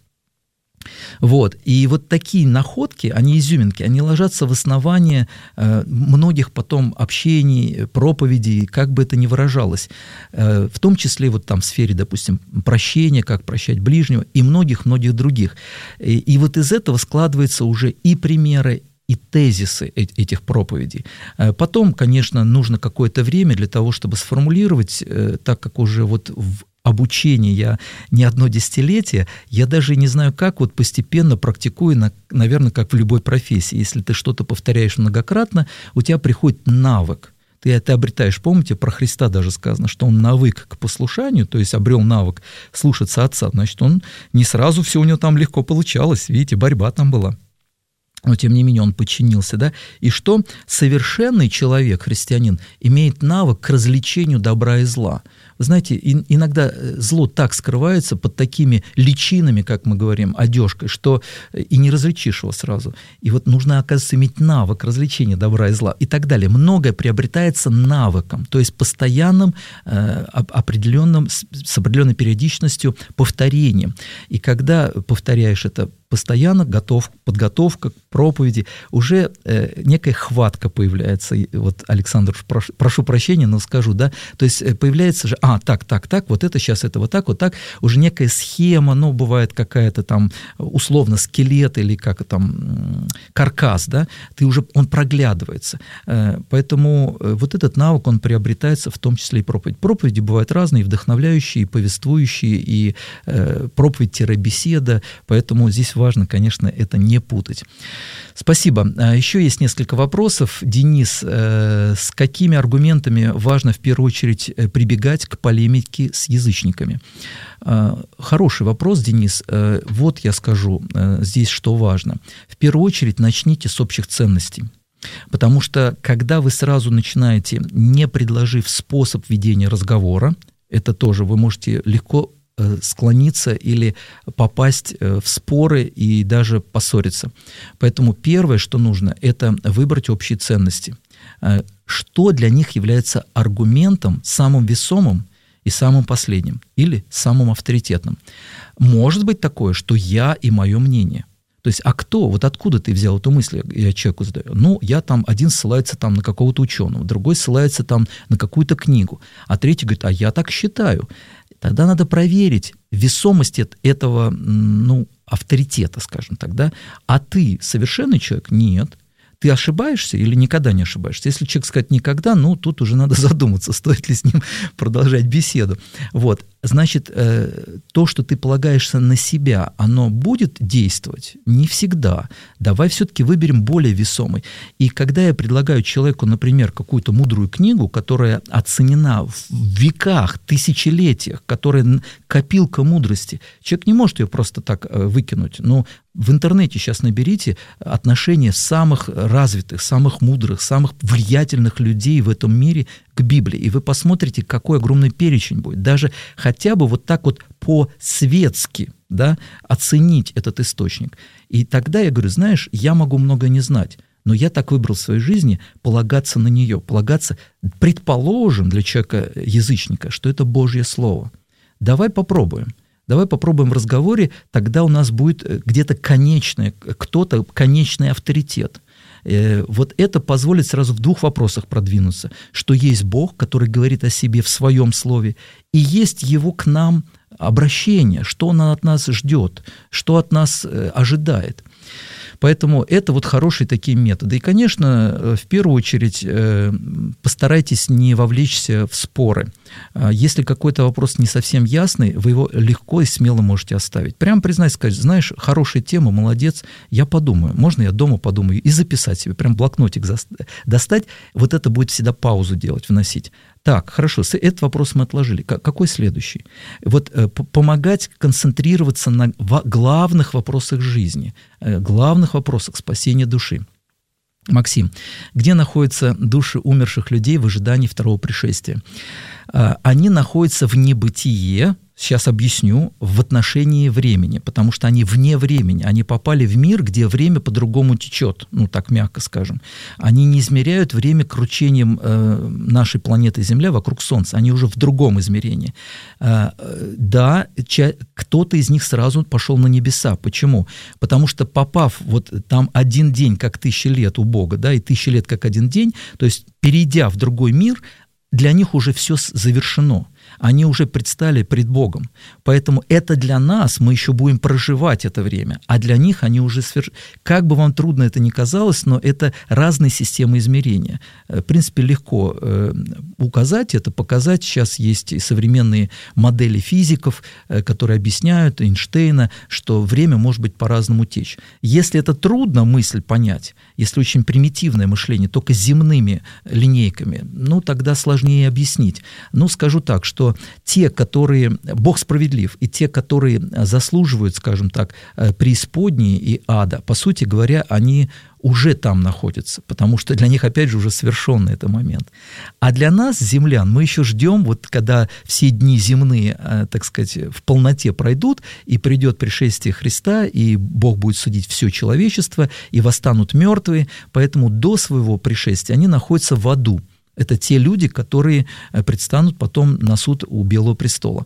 Вот, и вот такие находки, они изюминки, они ложатся в основание э, многих потом общений, проповедей, как бы это ни выражалось, э, в том числе вот там в сфере, допустим, прощения, как прощать ближнего и многих-многих других. И, и вот из этого складываются уже и примеры, и тезисы этих проповедей. Потом, конечно, нужно какое-то время для того, чтобы сформулировать, так как уже вот в обучении я не одно десятилетие, я даже не знаю как, вот постепенно практикую, наверное, как в любой профессии. Если ты что-то повторяешь многократно, у тебя приходит навык. Ты это обретаешь, помните, про Христа даже сказано, что он навык к послушанию, то есть обрел навык слушаться Отца, значит, он не сразу все у него там легко получалось, видите, борьба там была. Но, тем не менее, он подчинился, да, и что совершенный человек, христианин, имеет навык к различению добра и зла. Вы знаете, иногда зло так скрывается под такими личинами, как мы говорим, одежкой, что и не различишь его сразу. И вот нужно, оказывается, иметь навык различения добра и зла и так далее. Многое приобретается навыком, то есть постоянным, э, определенным, с определенной периодичностью повторением. И когда повторяешь это постоянно, готов, подготовка к проповеди, уже э, некая хватка появляется. И вот, Александр, прошу, прошу прощения, но скажу, да, то есть появляется же, а, так, так, так, вот это сейчас, это вот так, вот так, уже некая схема, ну, бывает какая-то там, условно, скелет или как там, каркас, да, ты уже, он проглядывается. Э, поэтому вот этот навык, он приобретается в том числе и проповедь. Проповеди бывают разные, и вдохновляющие, и повествующие, и э, проповедь-беседа, поэтому здесь важно, конечно, это не путать. Спасибо. Еще есть несколько вопросов. Денис, э, с какими аргументами важно в первую очередь прибегать к полемике с язычниками? Э, хороший вопрос, Денис. Э, вот я скажу э, здесь, что важно. В первую очередь начните с общих ценностей. Потому что, когда вы сразу начинаете, не предложив способ ведения разговора, это тоже вы можете легко склониться или попасть в споры и даже поссориться. Поэтому первое, что нужно, это выбрать общие ценности. Что для них является аргументом самым весомым и самым последним, или самым авторитетным. Может быть такое, что я и мое мнение. То есть, а кто? Вот откуда ты взял эту мысль? Я человеку задаю. Ну, я там, один ссылается там на какого-то ученого, другой ссылается там на какую-то книгу, а третий говорит, а я так считаю. Тогда надо проверить весомость этого, ну, авторитета, скажем так, да? А ты совершенный человек? Нет. Ты ошибаешься или никогда не ошибаешься? Если человек сказать «никогда», ну, тут уже надо задуматься, стоит ли с ним продолжать беседу. Вот. Значит, то, что ты полагаешься на себя, оно будет действовать? Не всегда. Давай все-таки выберем более весомый. И когда я предлагаю человеку, например, какую-то мудрую книгу, которая оценена в веках, тысячелетиях, которая копилка мудрости, человек не может ее просто так выкинуть. Но в интернете сейчас наберите отношения самых развитых, самых мудрых, самых влиятельных людей в этом мире к Библии, и вы посмотрите, какой огромный перечень будет. Даже хотя бы вот так вот по-светски, да, оценить этот источник. И тогда я говорю, знаешь, я могу много не знать, но я так выбрал в своей жизни полагаться на нее, полагаться, предположим, для человека-язычника, что это Божье Слово. Давай попробуем. Давай попробуем в разговоре, тогда у нас будет где-то конечный, кто-то конечный авторитет. Вот это позволит сразу в двух вопросах продвинуться, что есть Бог, который говорит о себе в своем слове, и есть Его к нам обращение, что Он от нас ждет, что от нас ожидает. Поэтому это вот хорошие такие методы. И, конечно, в первую очередь постарайтесь не вовлечься в споры. Если какой-то вопрос не совсем ясный, вы его легко и смело можете оставить. Прямо признать, сказать, знаешь, хорошая тема, молодец, я подумаю. Можно я дома подумаю? И записать себе, прям блокнотик достать. Вот это будет всегда паузу делать, вносить. Так, хорошо, этот вопрос мы отложили. Какой следующий? Вот помогать концентрироваться на главных вопросах жизни, главных вопросах спасения души. Максим, где находятся души умерших людей в ожидании второго пришествия? Они находятся в небытие, сейчас объясню, в отношении времени, потому что они вне времени, они попали в мир, где время по-другому течет, ну так мягко скажем. Они не измеряют время кручением э, нашей планеты Земля вокруг Солнца, они уже в другом измерении. Э, да, ча- кто-то из них сразу пошел на небеса. Почему? Потому что попав, вот там один день как тысяча лет у Бога, да, и тысяча лет как один день, то есть перейдя в другой мир, для них уже все завершено. Они уже предстали пред Богом. Поэтому это для нас, мы еще будем проживать это время, а для них они уже свершили. Как бы вам трудно это ни казалось, но это разные системы измерения. В принципе, легко указать это, показать. Сейчас есть и современные модели физиков, которые объясняют, Эйнштейна, что время может быть по-разному течь. Если это трудно мысль понять, если очень примитивное мышление, только земными линейками, ну, тогда сложнее объяснить. Ну, скажу так, что что те, которые, Бог справедлив, и те, которые заслуживают, скажем так, преисподней и ада, по сути говоря, они уже там находятся, потому что для них, опять же, уже совершенный этот момент. А для нас, землян, мы еще ждем, вот когда все дни земные, так сказать, в полноте пройдут, и придет пришествие Христа, и Бог будет судить все человечество, и восстанут мертвые, поэтому до своего пришествия они находятся в аду. Это те люди, которые предстанут потом на суд у Белого престола.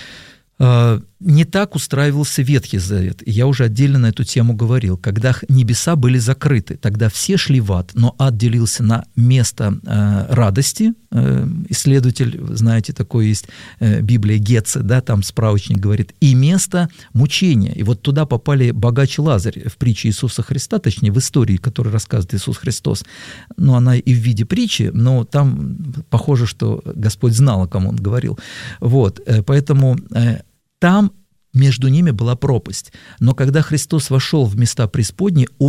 Не так устраивался Ветхий Завет. Я уже отдельно на эту тему говорил. Когда небеса были закрыты, тогда все шли в ад, но ад делился на место э, радости. Э, исследователь, знаете, такой есть э, Библия Гетце, да, там справочник говорит, и место мучения. И вот туда попали богач и Лазарь в притче Иисуса Христа, точнее в истории, которую рассказывает Иисус Христос. Ну, она и в виде притчи, но там похоже, что Господь знал, о ком Он говорил. Вот, э, поэтому... Э, Там между ними была пропасть. Но когда Христос вошел в места преисподней, Он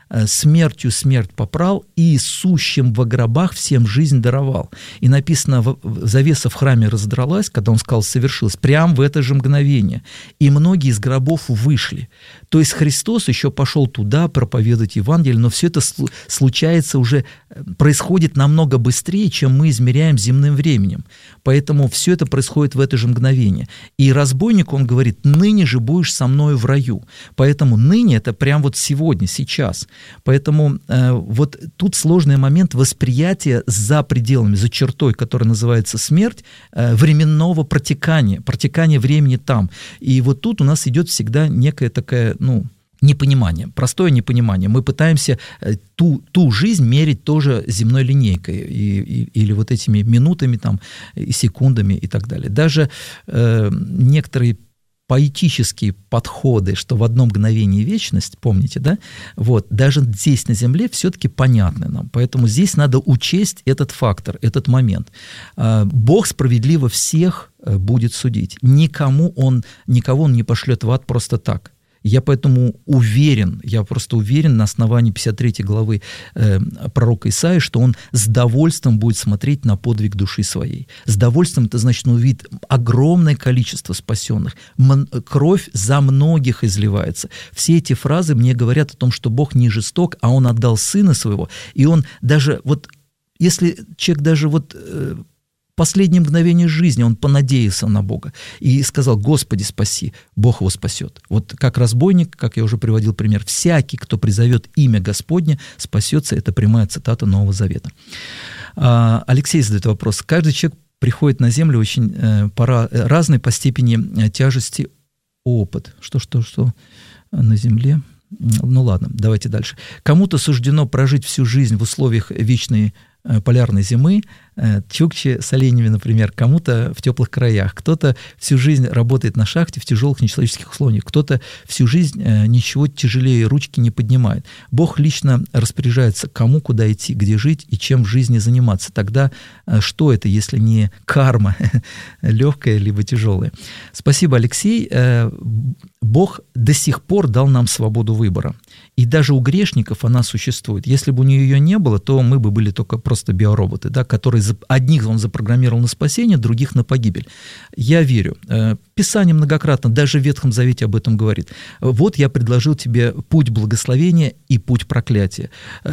смертью смерть попрал и сущим во гробах всем жизнь даровал. И написано, завеса в храме раздралась, когда он сказал «совершилось», прямо в это же мгновение. И многие из гробов вышли. То есть Христос еще пошел туда проповедовать Евангелие, но все это случается уже, происходит намного быстрее, чем мы измеряем земным временем. Поэтому все это происходит в это же мгновение. И разбойнику он говорит: «Ныне же будешь со мною в раю». Поэтому ныне — это прямо вот сегодня, сейчас. Поэтому э, вот тут сложный момент восприятия за пределами, за чертой, которая называется смерть, э, временного протекания, протекания времени там. И вот тут у нас идет всегда некая такая, ну, непонимание, простое непонимание. Мы пытаемся ту, ту жизнь мерить тоже земной линейкой и, и, или вот этими минутами там, и секундами и так далее. Даже э, некоторые поэтические подходы, что в одно мгновение вечность, помните, да? Вот, даже здесь на земле все-таки понятны нам. Поэтому здесь надо учесть этот фактор, этот момент. Бог справедливо всех будет судить. Никому он, никого он не пошлет в ад просто так. Я поэтому уверен, я просто уверен на основании пятьдесят третьей главы э, пророка Исаии, что он с довольством будет смотреть на подвиг души своей. С довольством это значит, он увидит огромное количество спасенных. М- кровь за многих изливается. Все эти фразы мне говорят о том, что Бог не жесток, а Он отдал Сына Своего. И Он даже вот, если человек даже вот... Э, последнее мгновение жизни он понадеялся на Бога и сказал: «Господи, спаси», Бог его спасет. Вот как разбойник, как я уже приводил пример, всякий, кто призовет имя Господне, спасется. Это прямая цитата Нового Завета. Алексей задает вопрос. Каждый человек приходит на землю очень пора, разный по степени тяжести опыт. Что, что, что на земле? Ну ладно, давайте дальше. Кому-то суждено прожить всю жизнь в условиях вечной полярной зимы, Чукче с оленями, например, кому-то в теплых краях, кто-то всю жизнь работает на шахте в тяжелых нечеловеческих условиях, кто-то всю жизнь ничего тяжелее ручки не поднимает. Бог лично распоряжается, кому куда идти, где жить и чем в жизни заниматься. Тогда что это, если не карма, легкая либо тяжелая? Спасибо, Алексей. Бог до сих пор дал нам свободу выбора. И даже у грешников она существует. Если бы у нее ее не было, то мы бы были только просто биороботы, да, которые одних он запрограммировал на спасение, других на погибель. Я верю. Писание многократно, даже в Ветхом Завете об этом говорит. Вот я предложил тебе путь благословения и путь проклятия.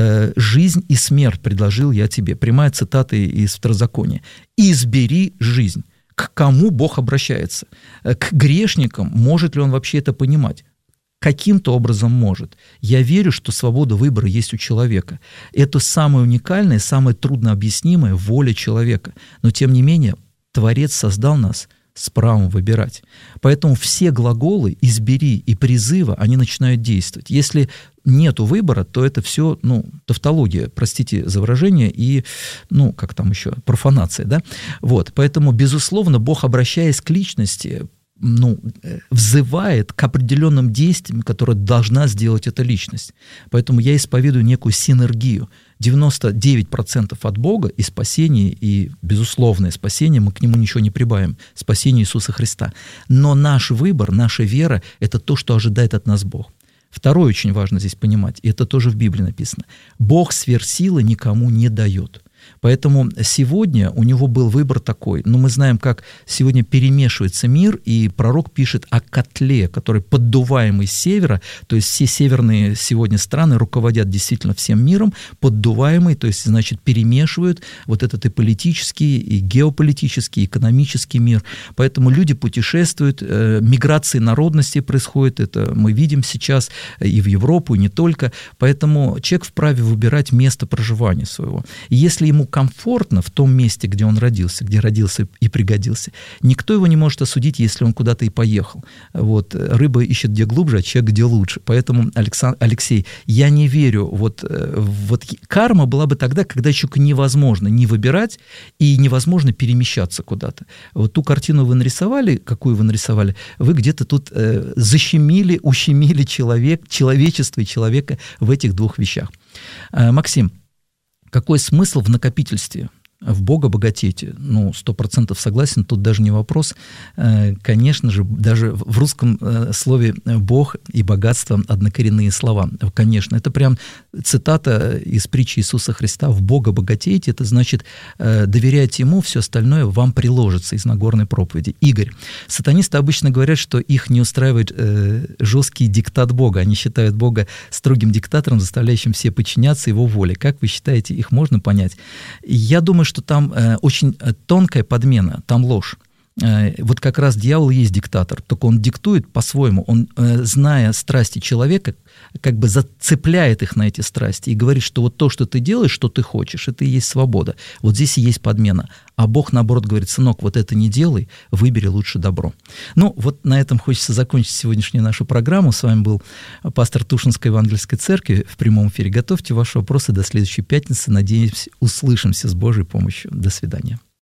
Жизнь и смерть предложил я тебе. Прямая цитата из Второзакония. «Избери жизнь». К кому Бог обращается? К грешникам. Может ли он вообще это понимать? Каким-то образом может. Я верю, что свобода выбора есть у человека. Это самое уникальное, самое труднообъяснимое воля человека. Но, тем не менее, Творец создал нас с правом выбирать. Поэтому все глаголы «избери» и «призыва», они начинают действовать. Если нету выбора, то это все, ну, тавтология, простите за выражение, и, ну, как там еще, профанация, да? Вот, поэтому, безусловно, Бог, обращаясь к личности, ну, взывает к определенным действиям, которые должна сделать эта личность. Поэтому я исповедую некую синергию. девяносто девять процентов от Бога и спасение, и безусловное спасение, мы к нему ничего не прибавим, спасение Иисуса Христа. Но наш выбор, наша вера — это то, что ожидает от нас Бог. Второе очень важно здесь понимать, и это тоже в Библии написано. Бог сверхсилы никому не дает. Поэтому сегодня у него был выбор такой. Но мы знаем, как сегодня перемешивается мир, и пророк пишет о котле, который поддуваемый с севера, то есть все северные сегодня страны руководят действительно всем миром, поддуваемый, то есть, значит, перемешивают вот этот и политический, и геополитический, и экономический мир. Поэтому люди путешествуют, э, миграции народностей происходит, это мы видим сейчас и в Европу, и не только. Поэтому человек вправе выбирать место проживания своего. И если ему комфортно в том месте, где он родился, где родился и пригодился, никто его не может осудить, если он куда-то и поехал. Вот. Рыба ищет где глубже, а человек где лучше. Поэтому, Александр, Алексей, я не верю. Вот, вот карма была бы тогда, когда человеку невозможно не выбирать и невозможно перемещаться куда-то. Вот ту картину вы нарисовали, какую вы нарисовали, вы где-то тут э, защемили, ущемили человек, человечество и человека в этих двух вещах. Э, Максим, какой смысл в накопительстве? в Бога богатейте. Ну, сто процентов согласен, тут даже не вопрос. Конечно же, даже в русском слове «Бог» и «богатство» однокоренные слова. Конечно, это прям цитата из притчи Иисуса Христа: «В Бога богатейте», это значит, доверяйте Ему, все остальное вам приложится, из Нагорной проповеди. Игорь, сатанисты обычно говорят, что их не устраивает жесткий диктат Бога. Они считают Бога строгим диктатором, заставляющим все подчиняться Его воле. Как вы считаете, их можно понять? Я думаю, что там э, очень тонкая подмена, там ложь. Э, вот как раз дьявол есть диктатор, только он диктует по-своему. Он, э, зная страсти человека, как бы зацепляет их на эти страсти и говорит, что вот то, что ты делаешь, что ты хочешь, это и есть свобода. Вот здесь и есть подмена. А Бог, наоборот, говорит: сынок, вот это не делай, выбери лучше добро. Ну, вот на этом хочется закончить сегодняшнюю нашу программу. С вами был пастор Тушинской Евангельской Церкви в прямом эфире. Готовьте ваши вопросы до следующей пятницы. Надеюсь, услышимся с Божьей помощью. До свидания.